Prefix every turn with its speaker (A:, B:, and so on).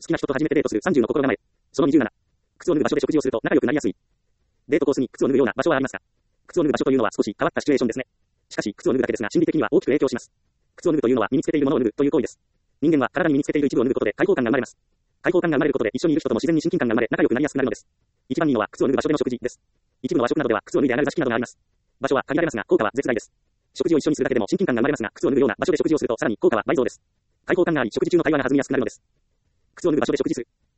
A: きな人と初めてデートする30の心構え。その27。靴を脱ぐ場所で食事をすると仲良くなりやすい。デートコースに靴を脱ぐような場所はありますか？靴を脱ぐ場所というのは少し変わったシチュエーションですね。しかし、靴を脱ぐだけですが、心理的には大きく影響します。靴を脱ぐというのは身につけているものを脱ぐという行為です。人間は体に身につけている一部を脱ぐことで解放感が生まれます。解放感が生まれることで一緒にいる人とも自然に親近感が生まれ、仲良くなりやすくなるのです。一番いいのは靴を脱ぐ場所での食事です。一部の和食などでは靴を脱いで上がる座敷などがあります。場所は限られますが、効果は絶大です。食事を一緒にするだけでも親近感が生まれますが、靴を脱ぐような場所で食事をするとさらに効果は倍増です。解放感があり、食事中の会話が弾みやすくなるのです。靴を脱ぐ場所で食事する。